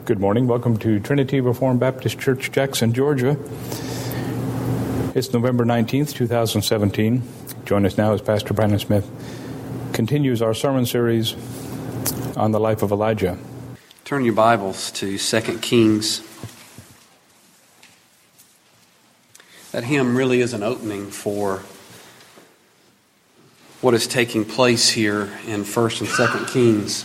Good morning. Welcome to Trinity Reformed Baptist Church, Jackson, Georgia. It's November 19th, 2017. Join us now as Pastor Brandon Smith continues our sermon series on the life of Elijah. Turn your Bibles to 2 Kings. That hymn really is an opening for what is taking place here in 1st and 2nd Kings.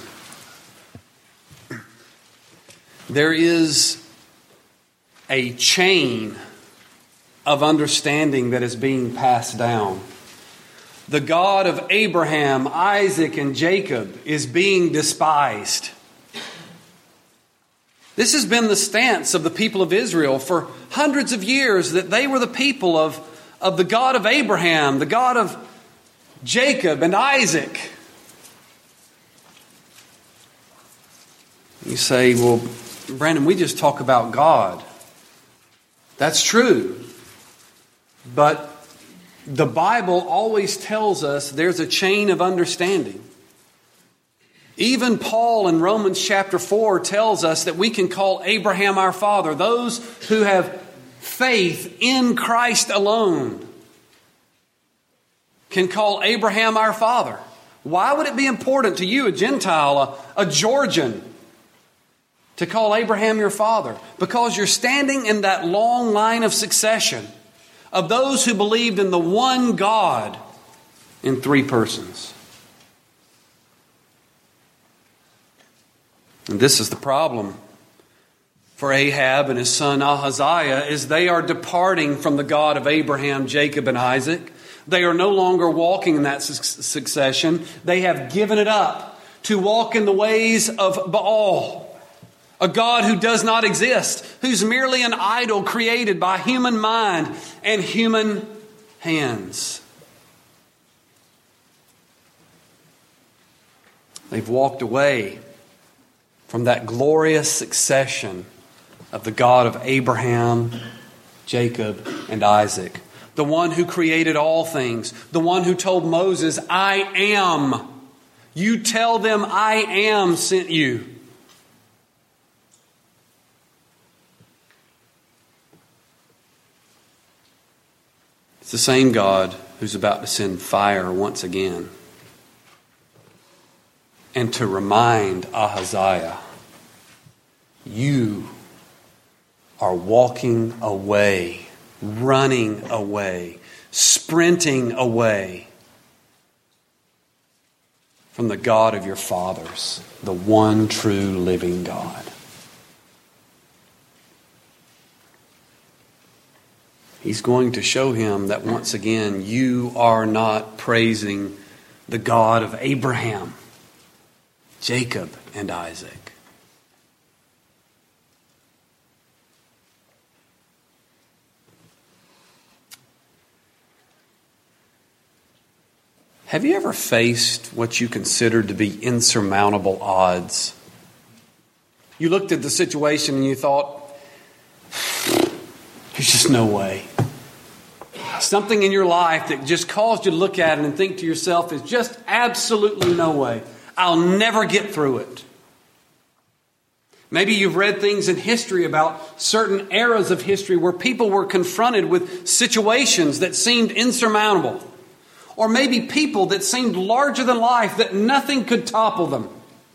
There is a chain of understanding that is being passed down. The God of Abraham, Isaac, and Jacob is being despised. This has been the stance of the people of Israel for hundreds of years, that they were the people of the God of Abraham, the God of Jacob and Isaac. You say, well, Brandon, we just talk about God. That's true. But the Bible always tells us there's a chain of understanding. Even Paul in Romans chapter 4 tells us that we can call Abraham our father, those who have faith in Christ alone can call Abraham our father. Why would it be important to you, a Gentile, a Georgian, to call Abraham your father? Because you're standing in that long line of succession of those who believed in the one God in three persons. And this is the problem for Ahab and his son Ahaziah, is they are departing from the God of Abraham, Jacob, and Isaac. They are no longer walking in that succession. They have given it up to walk in the ways of Baal, a God who does not exist, who's merely an idol created by human mind and human hands. They've walked away from that glorious succession of the God of Abraham, Jacob, and Isaac. The one who created all things. The one who told Moses, I am. You tell them I am sent you. It's the same God who's about to send fire once again. And to remind Ahaziah, you are walking away, running away, sprinting away from the God of your fathers, the one true living God. He's going to show him that once again, you are not praising the God of Abraham, Jacob, and Isaac. Have you ever faced what you considered to be insurmountable odds? You looked at the situation and you thought, there's just no way. Something in your life that just caused you to look at it and think to yourself, there's just absolutely no way. I'll never get through it. Maybe you've read things in history about certain eras of history where people were confronted with situations that seemed insurmountable. Or maybe people that seemed larger than life, that nothing could topple them.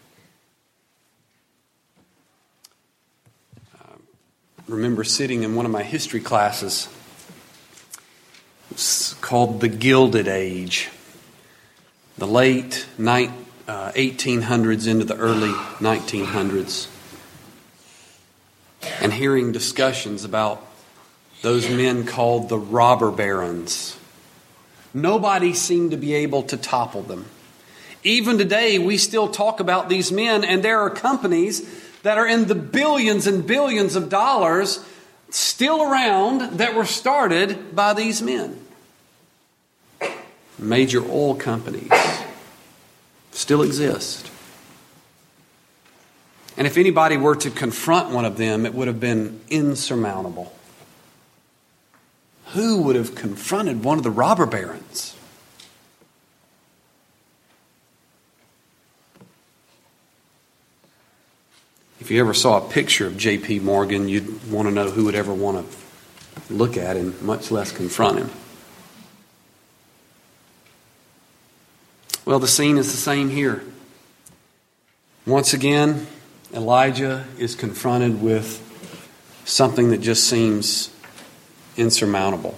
I remember sitting in one of my history classes. It's called The Gilded Age. The late 1800s into the early 1900s. And hearing discussions about those men called the robber barons. Nobody seemed to be able to topple them. Even today, we still talk about these men, and there are companies that are in the billions and billions of dollars still around that were started by these men. Major oil companies still exist. And if anybody were to confront one of them, it would have been insurmountable. Who would have confronted one of the robber barons? If you ever saw a picture of J.P. Morgan, you'd want to know who would ever want to look at him, much less confront him. Well, the scene is the same here. Once again, Elijah is confronted with something that just seems insurmountable.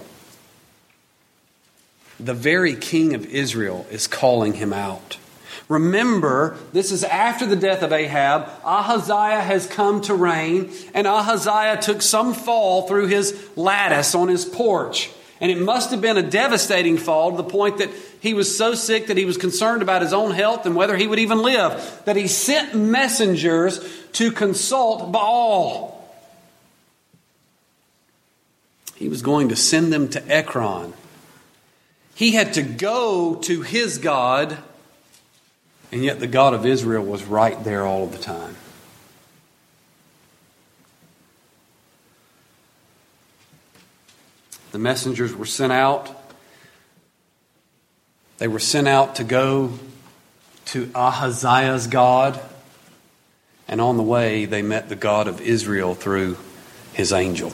The very king of Israel is calling him out. Remember, this is after the death of Ahab. Ahaziah has come to reign, and Ahaziah took some fall through his lattice on his porch. And it must have been a devastating fall to the point that he was so sick that he was concerned about his own health and whether he would even live, that he sent messengers to consult Baal. He was going to send them to Ekron. He had to go to his God, and yet the God of Israel was right there all of the time. The messengers were sent out. They were sent out to go to Ahaziah's God. And on the way, they met the God of Israel through his angel.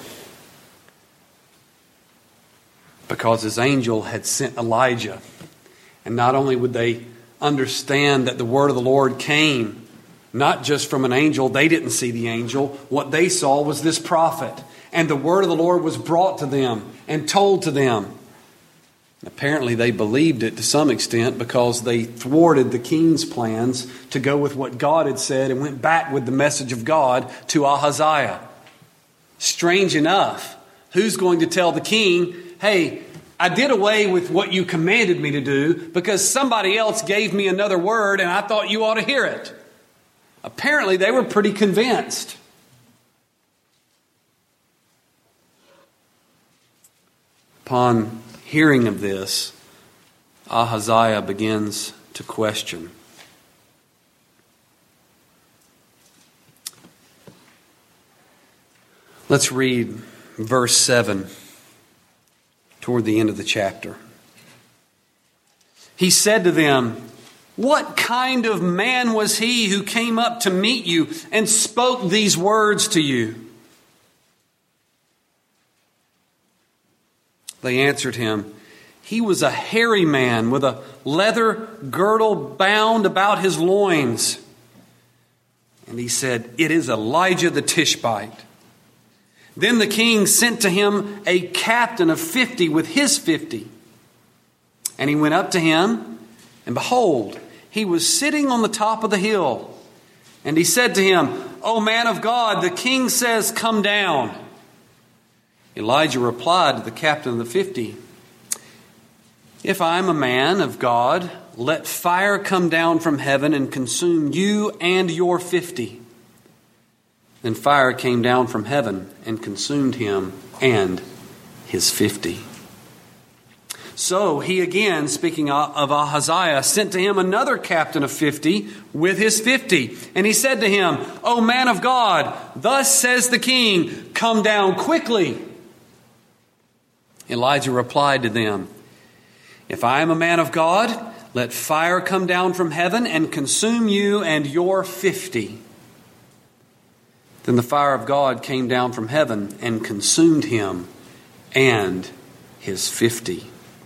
Because his angel had sent Elijah. And not only would they understand that the word of the Lord came not just from an angel, they didn't see the angel. What they saw was this prophet. And the word of the Lord was brought to them and told to them. Apparently they believed it to some extent because they thwarted the king's plans to go with what God had said and went back with the message of God to Ahaziah. Strange enough, who's going to tell the king, hey, I did away with what you commanded me to do because somebody else gave me another word and I thought you ought to hear it. Apparently they were pretty convinced. Upon hearing of this, Ahaziah begins to question. Let's read verse 7 toward the end of the chapter. He said to them, "What kind of man was he who came up to meet you and spoke these words to you?" They answered him, "He was a hairy man with a leather girdle bound about his loins." And he said, "It is Elijah the Tishbite." Then the king sent to him a captain of 50 with his 50. And he went up to him, and behold, he was sitting on the top of the hill. And he said to him, "O man of God, the king says, come down." Elijah replied to the captain of the 50, "If I am a man of God, let fire come down from heaven and consume you and your 50. Then fire came down from heaven and consumed him and his 50. So he again, speaking of Ahaziah, sent to him another captain of 50 with his 50. And he said to him, "O man of God, thus says the king, come down quickly." Elijah replied to them, "If I am a man of God, let fire come down from heaven and consume you and your 50. Then the fire of God came down from heaven and consumed him and his 50.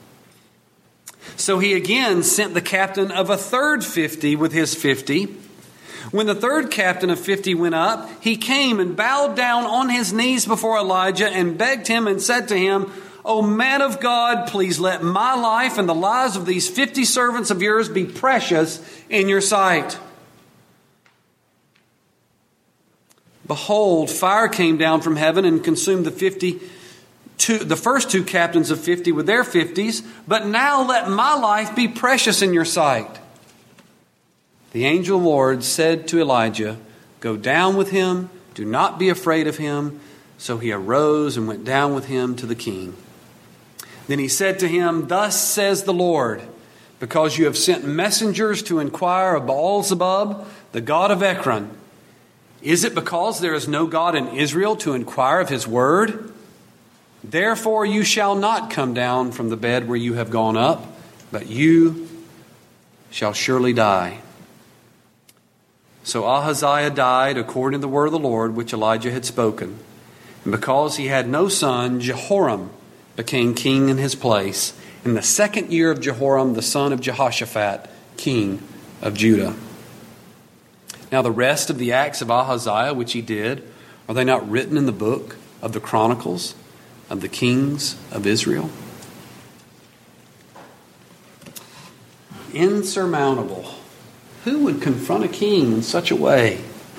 So he again sent the captain of a third 50 with his 50. When the third captain of 50 went up, he came and bowed down on his knees before Elijah and begged him and said to him, "O man of God, please let my life and the lives of these 50 servants of yours be precious in your sight." Behold, fire came down from heaven and consumed the first two captains of 50 with their 50s, but now let my life be precious in your sight. The angel of the Lord said to Elijah, "Go down with him, do not be afraid of him." So he arose and went down with him to the king. Then he said to him, "Thus says the Lord, because you have sent messengers to inquire of Baal-zebub, the god of Ekron, is it because there is no God in Israel to inquire of his word? Therefore you shall not come down from the bed where you have gone up, but you shall surely die." So Ahaziah died according to the word of the Lord, which Elijah had spoken. And because he had no son, Jehoram became king in his place, in the 2nd year of Jehoram, the son of Jehoshaphat, king of Judah. Now the rest of the acts of Ahaziah, which he did, are they not written in the book of the Chronicles of the kings of Israel? Insurmountable. Who would confront a king in such a way?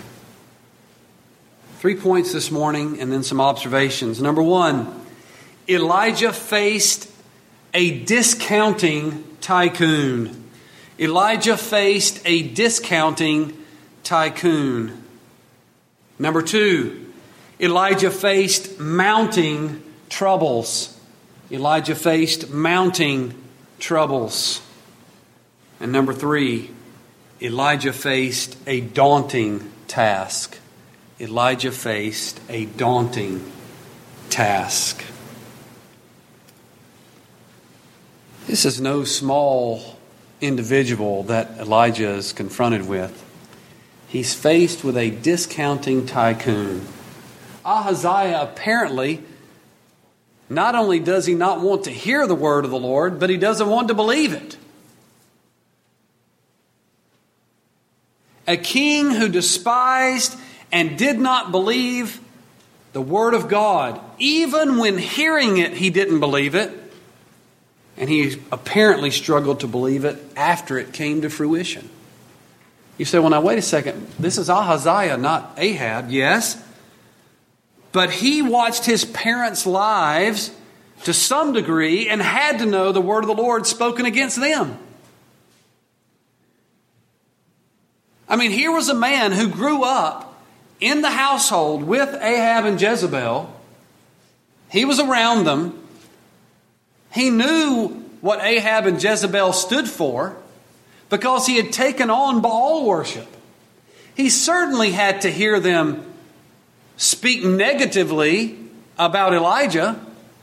3 points this morning and then some observations. Number 1, Elijah faced a discounting tycoon. Elijah faced a discounting tycoon. Number 2, Elijah faced mounting troubles. Elijah faced mounting troubles. And number 3, Elijah faced a daunting task. Elijah faced a daunting task. This is no small individual that Elijah is confronted with. He's faced with a discounting tycoon. Ahaziah apparently, not only does he not want to hear the word of the Lord, but he doesn't want to believe it. A king who despised and did not believe the word of God. Even when hearing it, he didn't believe it. And he apparently struggled to believe it after it came to fruition. You say, well, now wait a second. This is Ahaziah, not Ahab. Yes. But he watched his parents' lives to some degree and had to know the word of the Lord spoken against them. I mean, here was a man who grew up in the household with Ahab and Jezebel. He was around them. He knew what Ahab and Jezebel stood for because he had taken on Baal worship. He certainly had to hear them speak negatively about Elijah.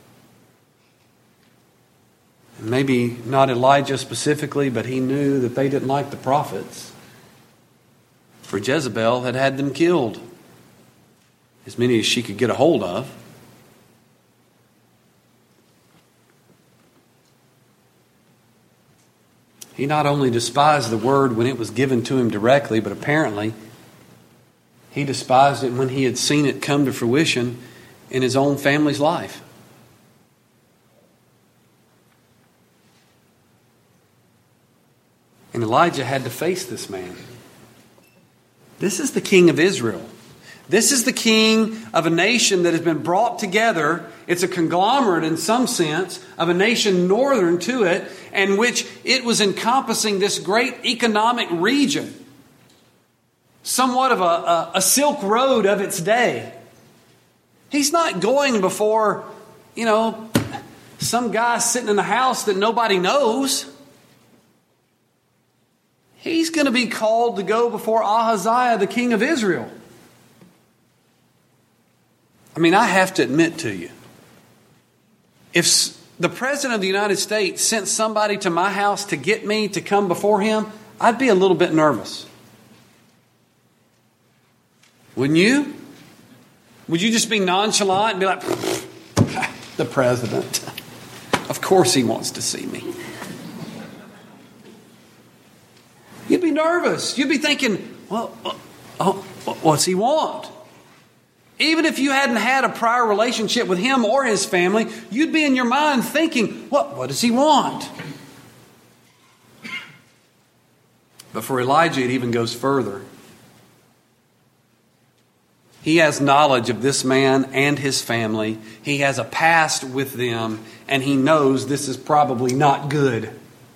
Maybe not Elijah specifically, but he knew that they didn't like the prophets. For Jezebel had had them killed, as many as she could get a hold of. He not only despised the word when it was given to him directly, but apparently he despised it when he had seen it come to fruition in his own family's life. And Elijah had to face this man. This is the king of Israel. This is the king of a nation that has been brought together. It's a conglomerate in some sense of a nation northern to it, and which it was encompassing this great economic region. Somewhat of a Silk Road of its day. He's not going before, some guy sitting in a house that nobody knows. He's going to be called to go before Ahaziah, the king of Israel. I mean, I have to admit to you, if the President of the United States sent somebody to my house to get me to come before him, I'd be a little bit nervous. Wouldn't you? Would you just be nonchalant and be like, the President? Of course he wants to see me. You'd be nervous. You'd be thinking, well, what's he want? Even if you hadn't had a prior relationship with him or his family, you'd be in your mind thinking, what does he want? But for Elijah, it even goes further. He has knowledge of this man and his family. He has a past with them, and he knows this is probably not good.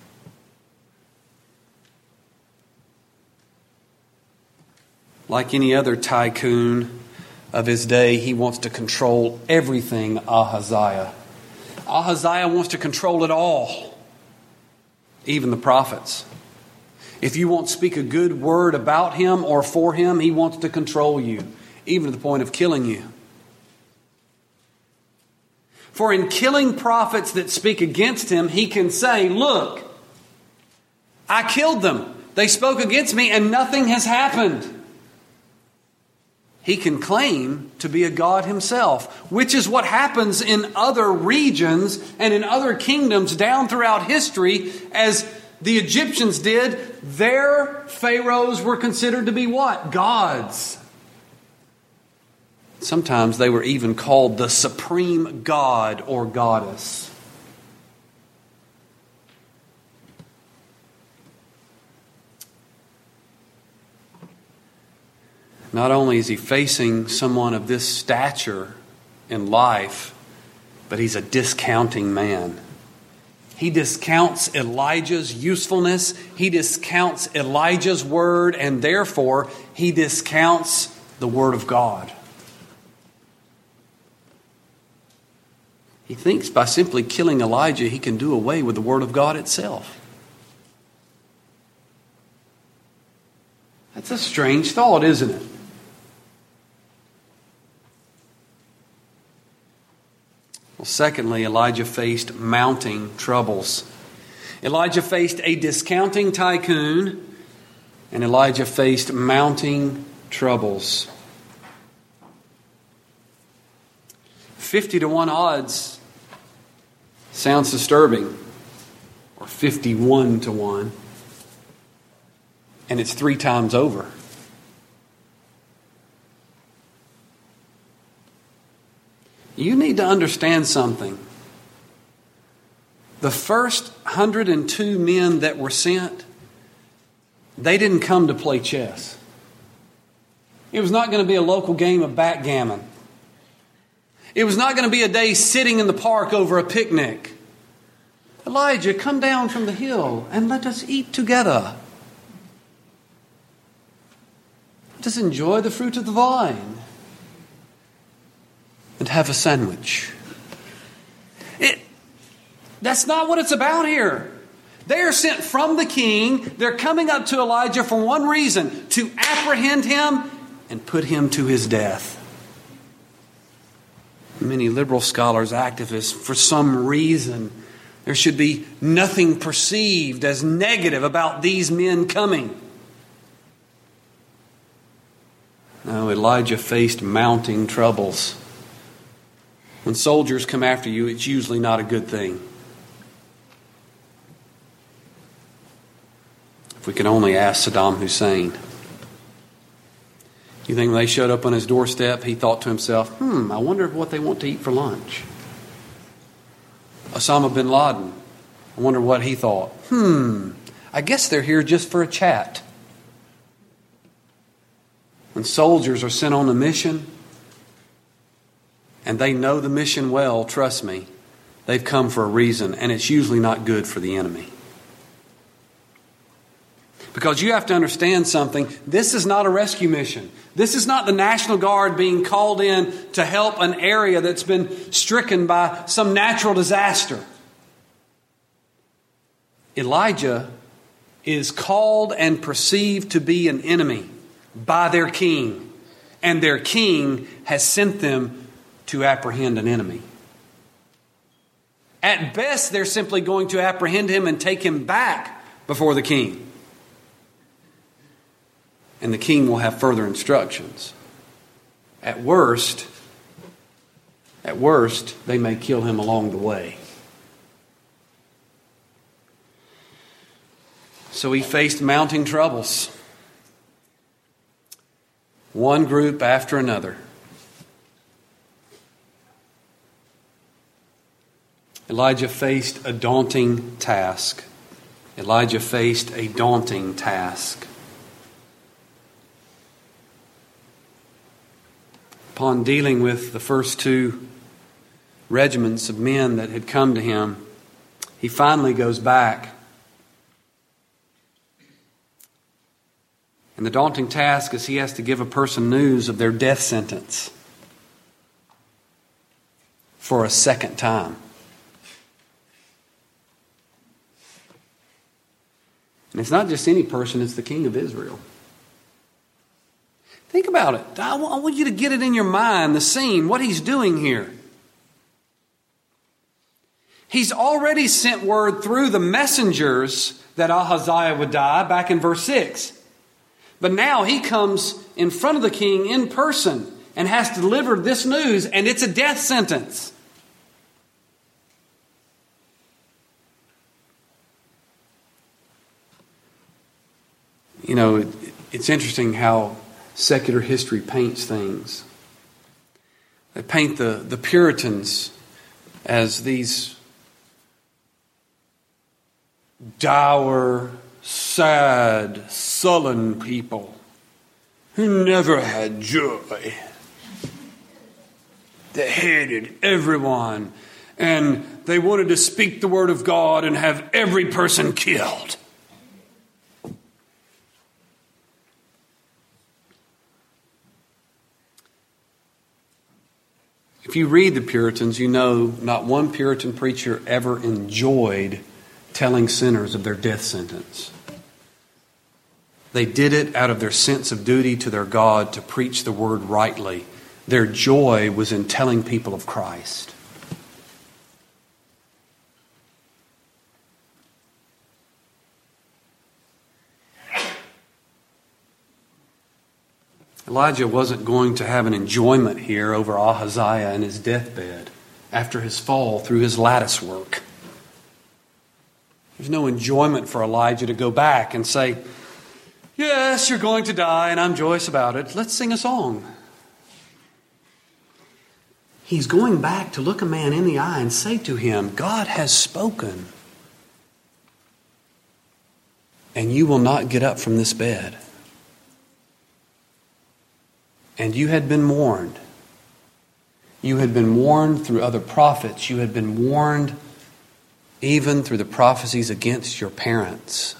Like any other tycoon of his day, he wants to control everything Ahaziah. Ahaziah wants to control it all, even the prophets. If you won't speak a good word about him or for him, he wants to control you, even to the point of killing you. For in killing prophets that speak against him, he can say, look, I killed them. They spoke against me and nothing has happened. he can claim to be a god himself, which is what happens in other regions and in other kingdoms down throughout history. As the Egyptians did, their pharaohs were considered to be what? Gods. Sometimes they were even called the supreme god or goddess. Not only is he facing someone of this stature in life, but he's a discounting man. He discounts Elijah's usefulness. He discounts Elijah's word, and therefore he discounts the word of God. He thinks by simply killing Elijah, he can do away with the word of God itself. That's a strange thought, isn't it? Well, secondly, Elijah faced mounting troubles. Elijah faced a discounting tycoon, and Elijah faced mounting troubles. 50-1 odds sounds disturbing, or 51-1, and it's 3 times over. You need to understand something. The first 102 men that were sent, they didn't come to play chess. It was not going to be a local game of backgammon. It was not going to be a day sitting in the park over a picnic. Elijah, come down from the hill and let us eat together. Let us enjoy the fruit of the vine and have a sandwich. That's not what it's about here. They are sent from the king. They're coming up to Elijah for one reason: to apprehend him and put him to his death. Many liberal scholars, activists, for some reason, there should be nothing perceived as negative about these men coming. No, Elijah faced mounting troubles. When soldiers come after you, it's usually not a good thing. If we could only ask Saddam Hussein. You think when they showed up on his doorstep, he thought to himself, I wonder what they want to eat for lunch. Osama bin Laden, I wonder what he thought. I guess they're here just for a chat. When soldiers are sent on a mission, and they know the mission well, trust me, they've come for a reason, and it's usually not good for the enemy. Because you have to understand something. This is not a rescue mission. This is not the National Guard being called in to help an area that's been stricken by some natural disaster. Elijah is called and perceived to be an enemy by their king. And their king has sent them to apprehend an enemy. At best, they're simply going to apprehend him and take him back before the king. And the king will have further instructions. At worst, they may kill him along the way. So he faced mounting troubles. One group after another. Elijah faced a daunting task. Elijah faced a daunting task. Upon dealing with the first 2 regiments of men that had come to him, he finally goes back. And the daunting task is he has to give a person news of their death sentence for a second time. And it's not just any person, it's the king of Israel. Think about it. I want you to get it in your mind, the scene, what he's doing here. He's already sent word through the messengers that Ahaziah would die back in verse 6. But now he comes in front of the king in person and has to deliver this news, and it's a death sentence. You know, it's interesting how secular history paints things. They paint the Puritans as these dour, sad, sullen people who never had joy. They hated everyone, and they wanted to speak the word of God and have every person killed. If you read the Puritans, you know not one Puritan preacher ever enjoyed telling sinners of their death sentence. They did it out of their sense of duty to their God to preach the word rightly. Their joy was in telling people of Christ. Elijah wasn't going to have an enjoyment here over Ahaziah and his deathbed after his fall through his lattice work. There's no enjoyment for Elijah to go back and say, yes, you're going to die and I'm joyous about it. Let's sing a song. He's going back to look a man in the eye and say to him, God has spoken, and you will not get up from this bed. And you had been warned. You had been warned through other prophets. You had been warned even through the prophecies against your parents.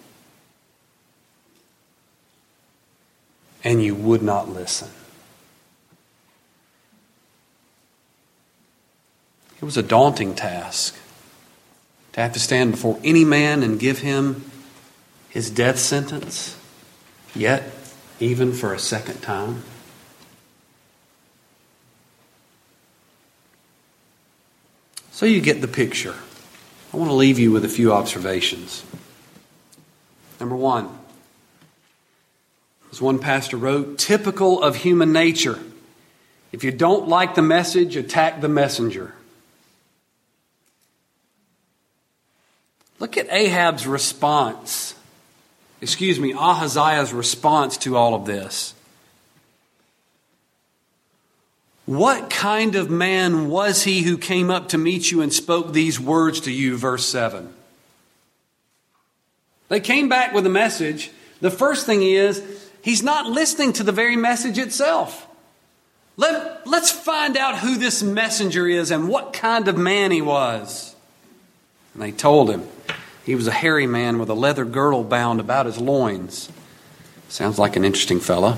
And you would not listen. It was a daunting task to have to stand before any man and give him his death sentence, yet even for a second time. So you get the picture. I want to leave you with a few observations. Number one, as one pastor wrote, typical of human nature. If you don't like the message, attack the messenger. Look at Ahab's response. Ahaziah's response to all of this. What kind of man was he who came up to meet you and spoke these words to you? Verse 7. They came back with a message. The first thing is, he's not listening to the very message itself. Let's find out who this messenger is and what kind of man he was. And they told him he was a hairy man with a leather girdle bound about his loins. Sounds like an interesting fella.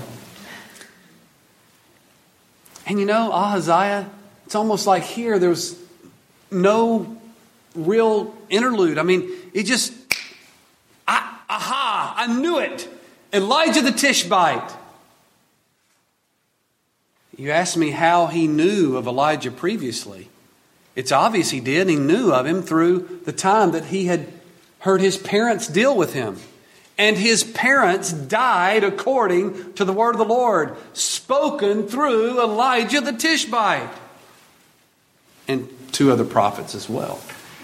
And you know, Ahaziah, it's almost like here there was no real interlude. I mean, it just, I knew it. Elijah the Tishbite. You asked me how he knew of Elijah previously. It's obvious he did. He knew of him through the time that he had heard his parents deal with him. And his parents died according to the word of the Lord, spoken through Elijah the Tishbite. And two other prophets as well.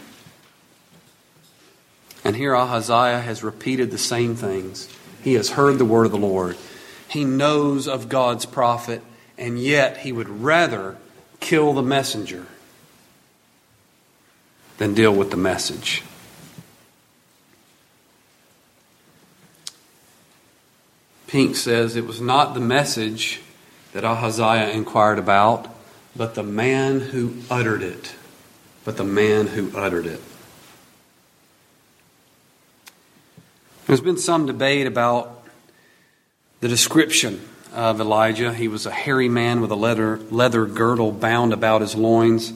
And here Ahaziah has repeated the same things. He has heard the word of the Lord. He knows of God's prophet, and yet he would rather kill the messenger than deal with the message. Pink says it was not the message that Ahaziah inquired about, but the man who uttered it. There's been some debate about the description of Elijah. He was a hairy man with a leather girdle bound about his loins.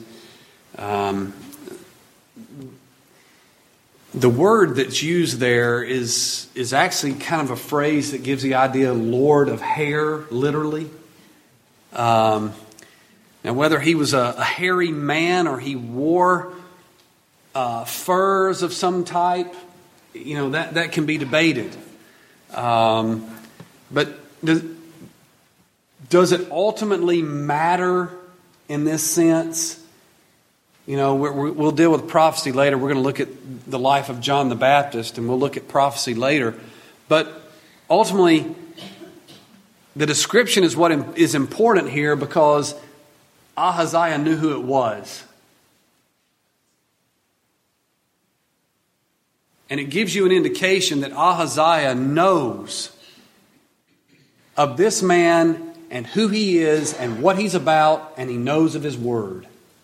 The word that's used there is actually kind of a phrase that gives the idea Lord of hair, literally. Now, whether he was a hairy man or he wore furs of some type, that can be debated. But does it ultimately matter in this sense? You know, we'll deal with prophecy later. We're going to look at the life of John the Baptist, and we'll look at prophecy later. But ultimately, the description is what is important here, because Ahaziah knew who it was. And it gives you an indication that Ahaziah knows of this man and who he is and what he's about, and he knows of his word.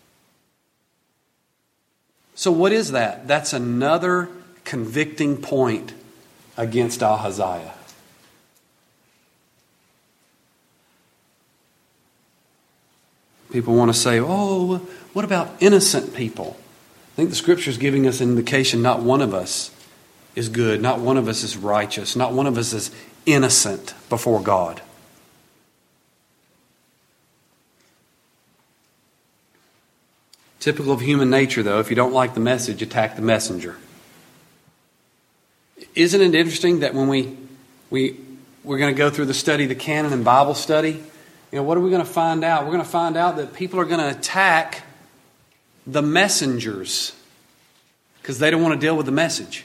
So what is that? That's another convicting point against Ahaziah. People want to say, oh, what about innocent people? I think the Scripture is giving us an indication not one of us is good, not one of us is righteous, not one of us is innocent before God. Typical of human nature, though, if you don't like the message, attack the messenger. Isn't it interesting that when we're going to go through the study, the canon and Bible study, you know, what are we going to find out? We're going to find out that people are going to attack the messengers because they don't want to deal with the message.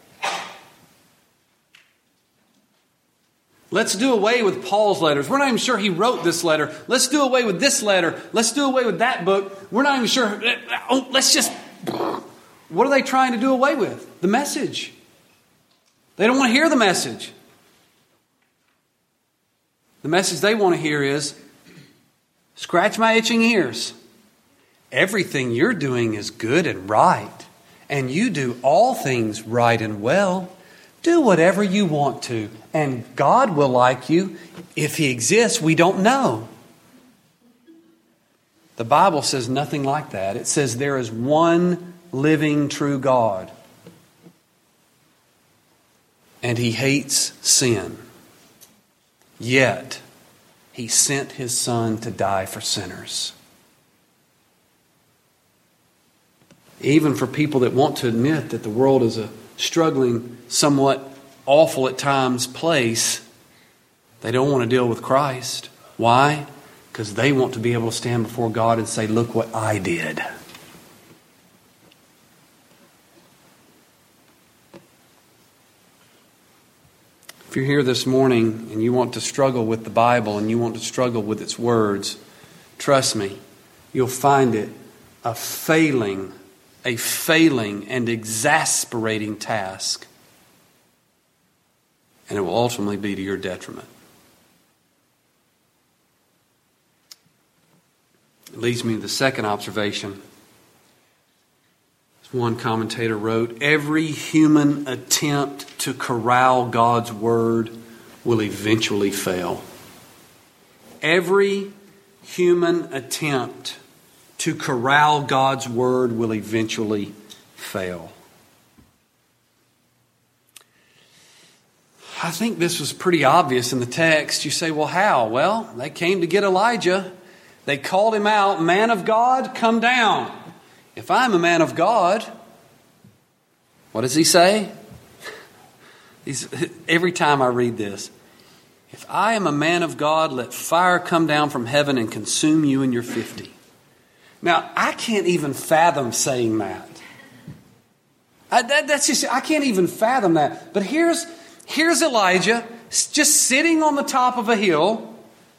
Let's do away with Paul's letters. We're not even sure he wrote this letter. Let's do away with this letter. Let's do away with that book. We're not even sure. Let's just... What are they trying to do away with? The message. They don't want to hear the message. The message they want to hear is, scratch my itching ears. Everything you're doing is good and right, and you do all things right and well. Do whatever you want to, and God will like you. If He exists, we don't know. The Bible says nothing like that. It says there is one living true God, and He hates sin. Yet, He sent His Son to die for sinners. Even for people that want to admit that the world is a struggling, somewhat awful at times place, they don't want to deal with Christ. Why? Because they want to be able to stand before God and say, look what I did. If you're here this morning and you want to struggle with the Bible and you want to struggle with its words, trust me, you'll find it a failing and exasperating task. And it will ultimately be to your detriment. It leads me to the second observation. As one commentator wrote, every human attempt to corral God's word will eventually fail. Every human attempt to corral God's word will eventually fail. I think this was pretty obvious in the text. You say, well, how? Well, they came to get Elijah. They called him out, man of God, come down. If I'm a man of God, what does he say? Every time I read this, if I am a man of God, let fire come down from heaven and consume you and your 50. Now, I can't even fathom saying that. I can't even fathom that. But here's Elijah just sitting on the top of a hill.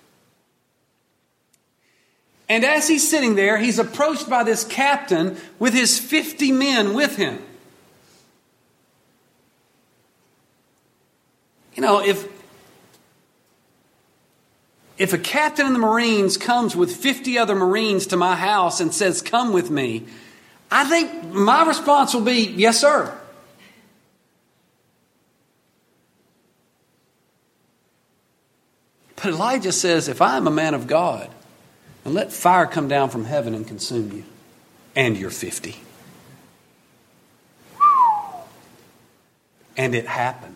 And as he's sitting there, he's approached by this captain with his 50 men with him. You know, if a captain in the Marines comes with 50 other Marines to my house and says, come with me, I think my response will be, yes, sir. But Elijah says, if I am a man of God, and let fire come down from heaven and consume you and your 50. And it happened.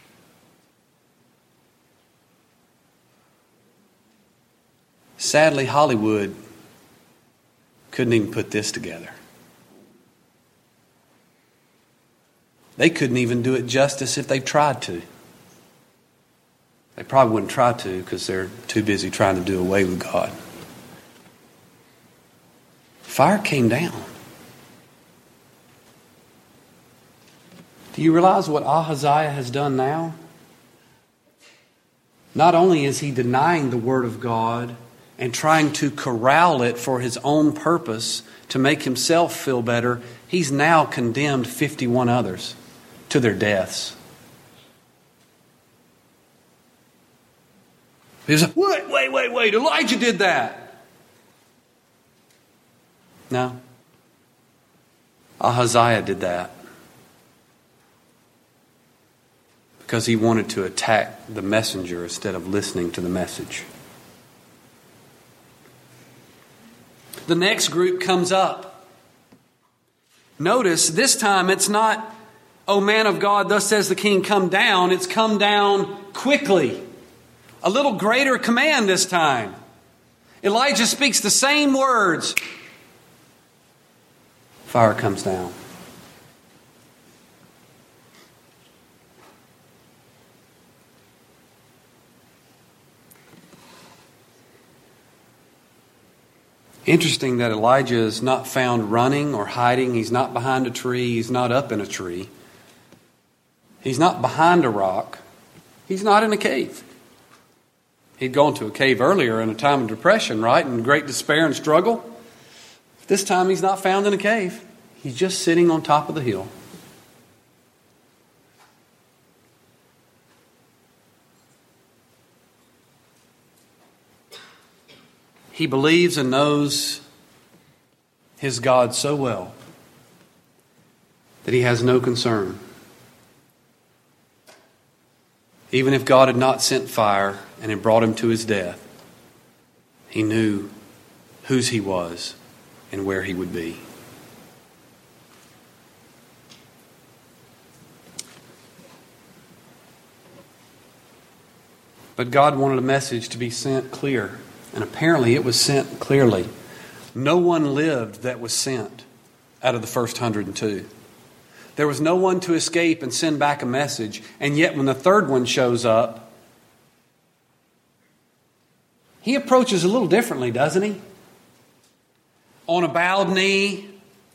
Sadly, Hollywood couldn't even put this together. They couldn't even do it justice if they tried to. They probably wouldn't try to because they're too busy trying to do away with God. Fire came down. Do you realize what Ahaziah has done now? Not only is he denying the Word of God and trying to corral it for his own purpose to make himself feel better, he's now condemned 51 others to their deaths. He's like, wait, Elijah did that. No. Ahaziah did that because he wanted to attack the messenger instead of listening to the message. The next group comes up. Notice, this time it's not, "O man of God, thus says the king, come down." It's come down quickly. A little greater command this time. Elijah speaks the same words. Fire comes down. Interesting that Elijah is not found running or hiding. He's not behind a tree. He's not up in a tree. He's not behind a rock. He's not in a cave. He'd gone to a cave earlier in a time of depression, right? And great despair and struggle. This time he's not found in a cave. He's just sitting on top of the hill. He believes and knows his God so well that he has no concern. Even if God had not sent fire and had brought him to his death, he knew whose he was and where he would be. But God wanted a message to be sent clear. And apparently it was sent clearly. No one lived that was sent out of the first 102. There was no one to escape and send back a message. And yet when the third one shows up, he approaches a little differently, doesn't he? On a bowed knee,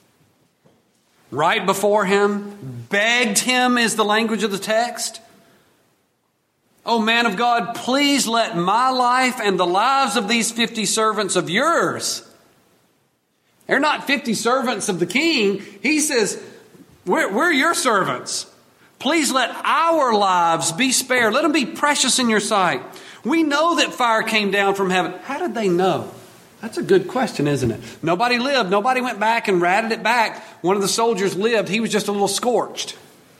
right before him, begged him is the language of the text. "Oh, man of God, please let my life and the lives of these 50 servants of yours." They're not 50 servants of the king. He says, we're your servants. "Please let our lives be spared. Let them be precious in your sight. We know that fire came down from heaven." How did they know? That's a good question, isn't it? Nobody lived. Nobody went back and ratted it back. One of the soldiers lived. He was just a little scorched.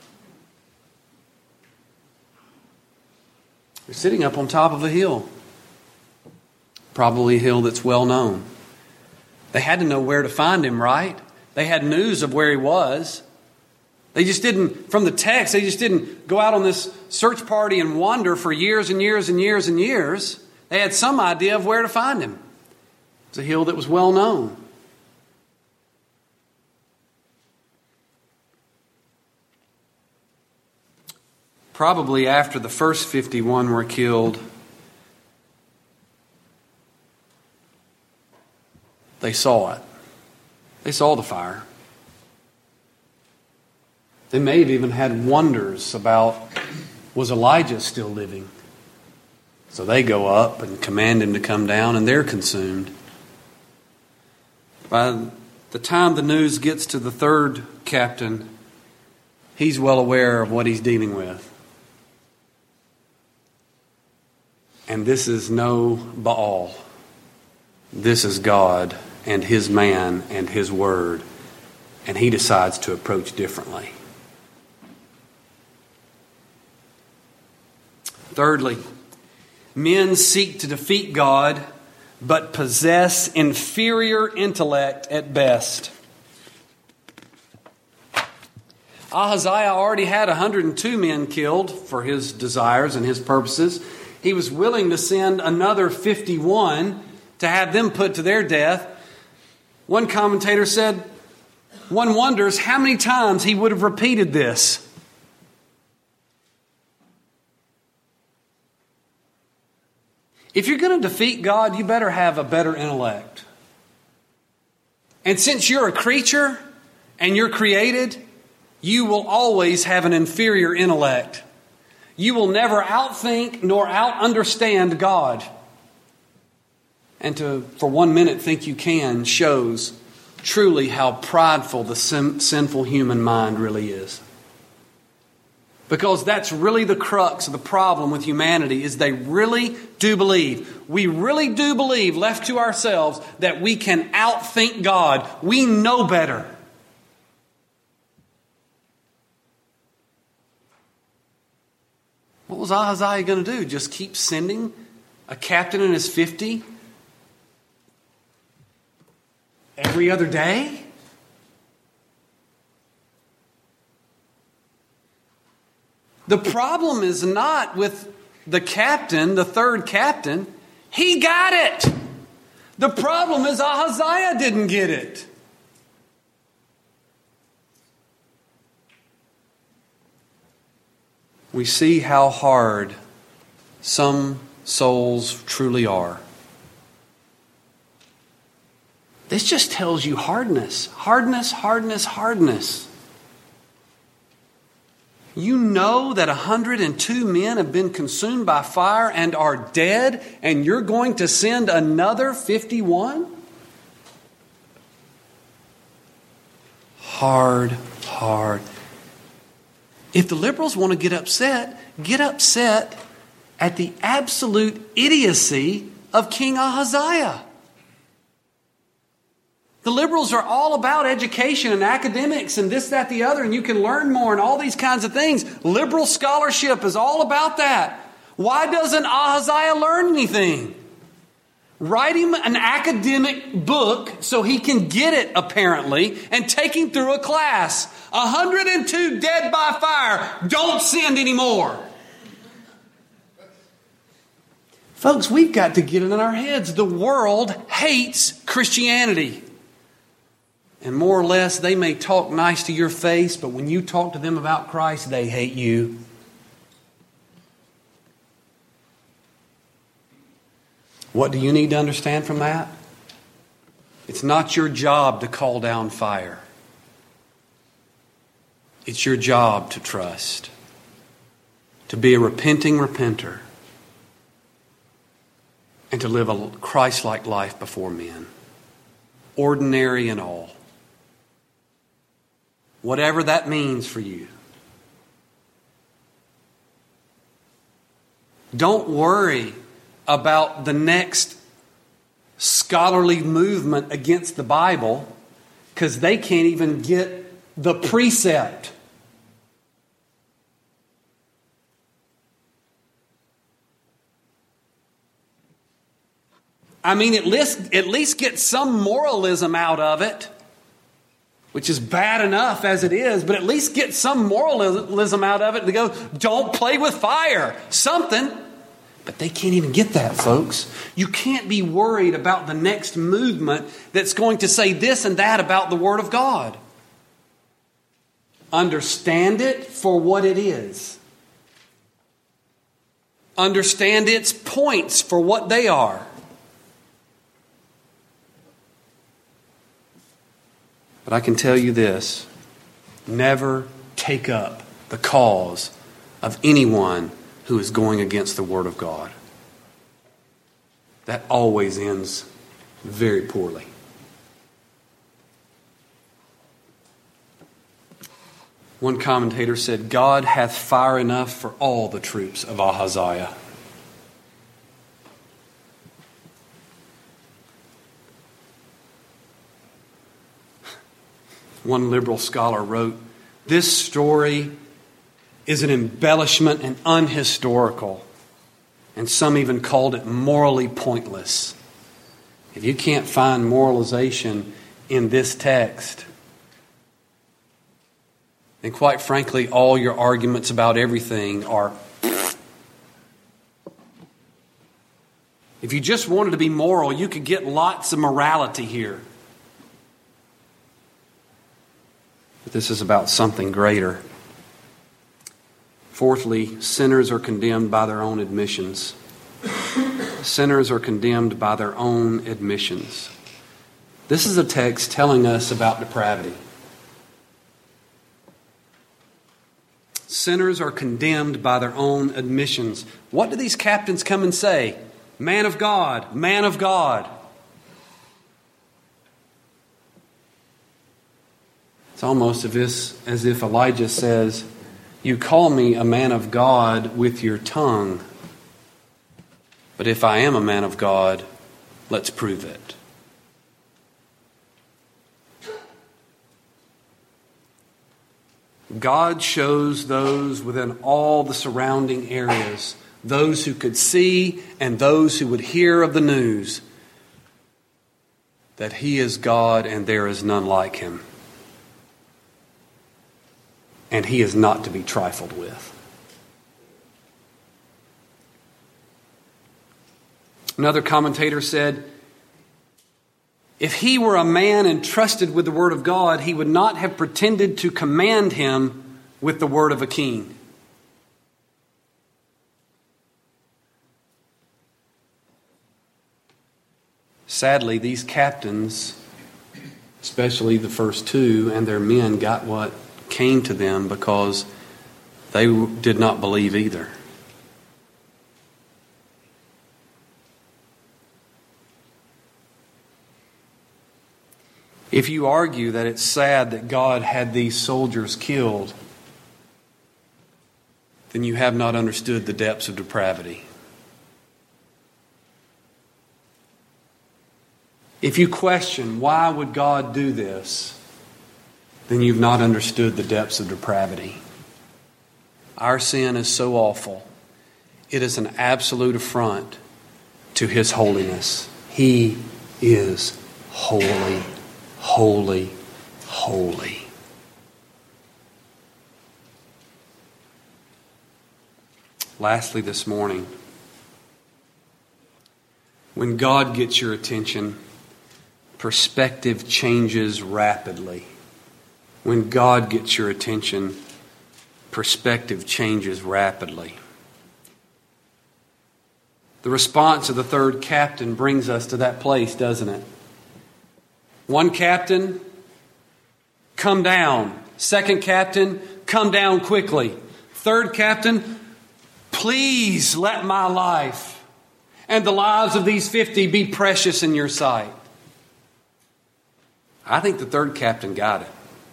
They're sitting up on top of a hill. Probably a hill that's well known. They had to know where to find him, right? They had news of where he was. They just didn't, from the text, they just didn't go out on this search party and wander for years and years and years and years. They had some idea of where to find him. It's a hill that was well known. Probably after the first 51 were killed, they saw it. They saw the fire. They may have even had wonders about, was Elijah still living? So they go up and command him to come down, and they're consumed. By the time the news gets to the third captain, he's well aware of what he's dealing with. And this is no Baal. This is God and his man and his word. And he decides to approach differently. Thirdly, men seek to defeat God, but possess inferior intellect at best. Ahaziah already had 102 men killed for his desires and his purposes. He was willing to send another 51 to have them put to their death. One commentator said, one wonders how many times he would have repeated this. If you're going to defeat God, you better have a better intellect. And since you're a creature and you're created, you will always have an inferior intellect. You will never outthink nor out-understand God. And to, for 1 minute, think you can shows truly how prideful the sinful human mind really is. Because that's really the crux of the problem with humanity, is they really do believe. We really do believe, left to ourselves, that we can outthink God. We know better. What was Ahaziah going to do? Just keep sending a captain in his 50 every other day? The problem is not with the captain, the third captain. He got it. The problem is Ahaziah didn't get it. We see how hard some souls truly are. This just tells you hardness. Hardness, hardness, hardness. You know that 102 men have been consumed by fire and are dead, and you're going to send another 51? Hard. If the liberals want to get upset at the absolute idiocy of King Ahaziah. The liberals are all about education and academics and this, that, the other, and you can learn more and all these kinds of things. Liberal scholarship is all about that. Why doesn't Ahaziah learn anything? Write him an academic book so he can get it, apparently, and take him through a class. 102 dead by fire. Don't send any more. Folks, we've got to get it in our heads. The world hates Christianity. And more or less, they may talk nice to your face, but when you talk to them about Christ, they hate you. What do you need to understand from that? It's not your job to call down fire. It's your job to trust, to be a repenting repenter, and to live a Christ-like life before men, ordinary and all. Whatever that means for you. Don't worry about the next scholarly movement against the Bible, because they can't even get the precept. I mean, at least get some moralism out of it, which is bad enough as it is, but at least get some moralism out of it to go, don't play with fire. Something. But they can't even get that, folks. You can't be worried about the next movement that's going to say this and that about the Word of God. Understand it for what it is. Understand its points for what they are. But I can tell you this, never take up the cause of anyone who is going against the Word of God. That always ends very poorly. One commentator said, God hath fire enough for all the troops of Ahaziah. One liberal scholar wrote, this story is an embellishment and unhistorical. And some even called it morally pointless. If you can't find moralization in this text, then quite frankly, all your arguments about everything are... If you just wanted to be moral, you could get lots of morality here. But this is about something greater. Fourthly, sinners are condemned by their own admissions. Sinners are condemned by their own admissions. This is a text telling us about depravity. Sinners are condemned by their own admissions. What do these captains come and say? Man of God, man of God. It's almost as if Elijah says, you call me a man of God with your tongue. But if I am a man of God, let's prove it. God shows those within all the surrounding areas, those who could see and those who would hear of the news, that He is God and there is none like Him. And He is not to be trifled with. Another commentator said, if He were a man entrusted with the word of God, He would not have pretended to command him with the word of a king. Sadly, these captains, especially the first two and their men, got what came to them because they did not believe either. If you argue that it's sad that God had these soldiers killed, then you have not understood the depths of depravity. If you question why would God do this, then you've not understood the depths of depravity. Our sin is so awful. It is an absolute affront to His holiness. He is holy, holy, holy. Lastly this morning, when God gets your attention, perspective changes rapidly. When God gets your attention, perspective changes rapidly. The response of the third captain brings us to that place, doesn't it? One captain, come down. Second captain, come down quickly. Third captain, please let my life and the lives of these 50 be precious in your sight. I think the third captain got it.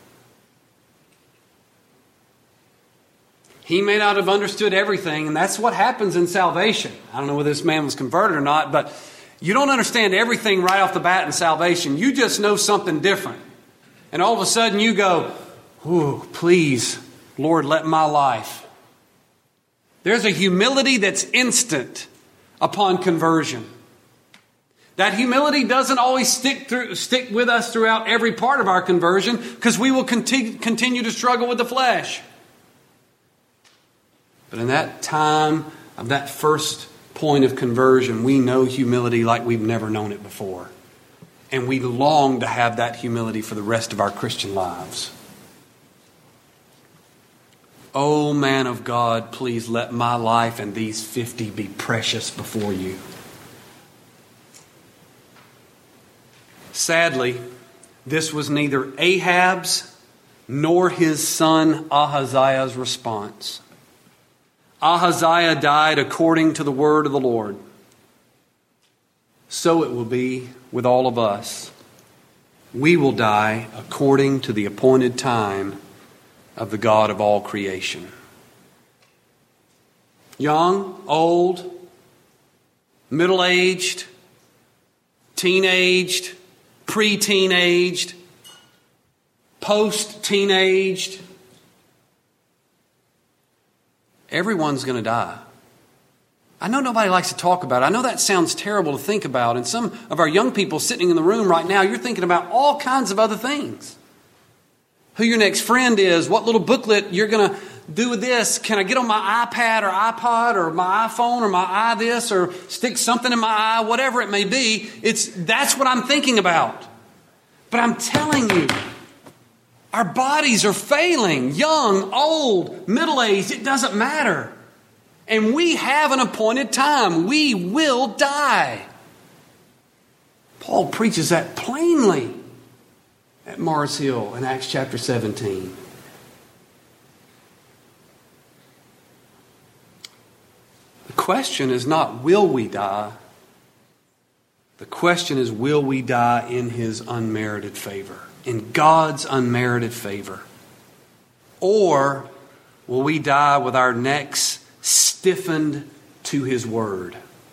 He may not have understood everything, and that's what happens in salvation. I don't know whether this man was converted or not, but you don't understand everything right off the bat in salvation. You just know something different. And all of a sudden you go, "Ooh, please, Lord, let my life." There's a humility that's instant upon conversion. That humility doesn't always stick with us throughout every part of our conversion, because we will continue to struggle with the flesh. But in that time of that first point of conversion, we know humility like we've never known it before. And we long to have that humility for the rest of our Christian lives. Oh, man of God, please let my life and these 50 be precious before you. Sadly, this was neither Ahab's nor his son Ahaziah's response. Ahaziah died according to the word of the Lord. So it will be with all of us. We will die according to the appointed time of the God of all creation. Young, old, middle-aged, teenaged, pre-teenaged, post-teenaged. Everyone's going to die. I know nobody likes to talk about it. I know that sounds terrible to think about. And some of our young people sitting in the room right now, you're thinking about all kinds of other things. Who your next friend is, what little booklet you're going to do with this. Can I get on my iPad or iPod or my iPhone or my this or stick something in my eye, whatever it may be. That's what I'm thinking about. But I'm telling you, our bodies are failing, young, old, middle-aged, it doesn't matter. And we have an appointed time. We will die. Paul preaches that plainly at Mars Hill in Acts chapter 17. The question is not, will we die? The question is, will we die in His unmerited favor? In God's unmerited favor? Or will we die with our necks stiffened to His word?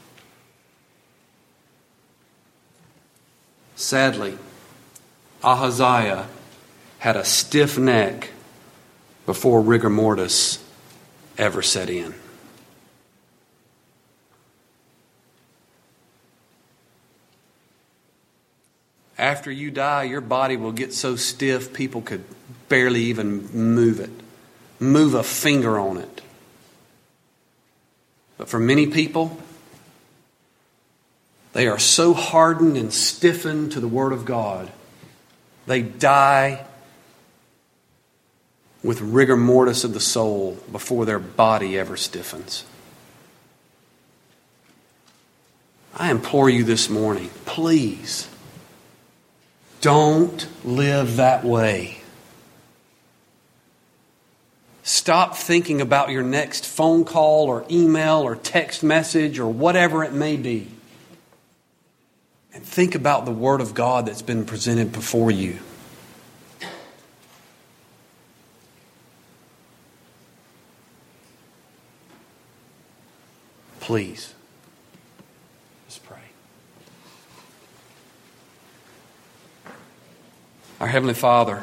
Sadly, Ahaziah had a stiff neck before rigor mortis ever set in. After you die, your body will get so stiff people could barely even move it, move a finger on it. But for many people, they are so hardened and stiffened to the Word of God, they die with rigor mortis of the soul before their body ever stiffens. I implore you this morning, please, don't live that way. Stop thinking about your next phone call or email or text message or whatever it may be. And think about the Word of God that's been presented before you. Please, let's pray. Our Heavenly Father,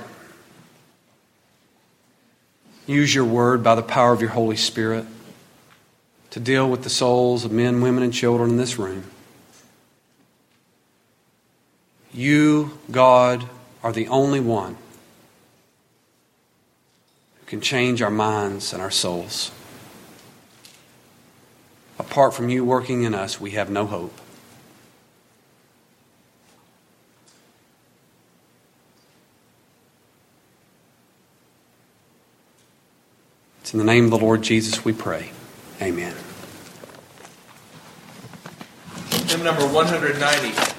use your word by the power of your Holy Spirit to deal with the souls of men, women, and children in this room. You, God, are the only one who can change our minds and our souls. Apart from you working in us, we have no hope. It's in the name of the Lord Jesus we pray. Amen. Hymn number 190.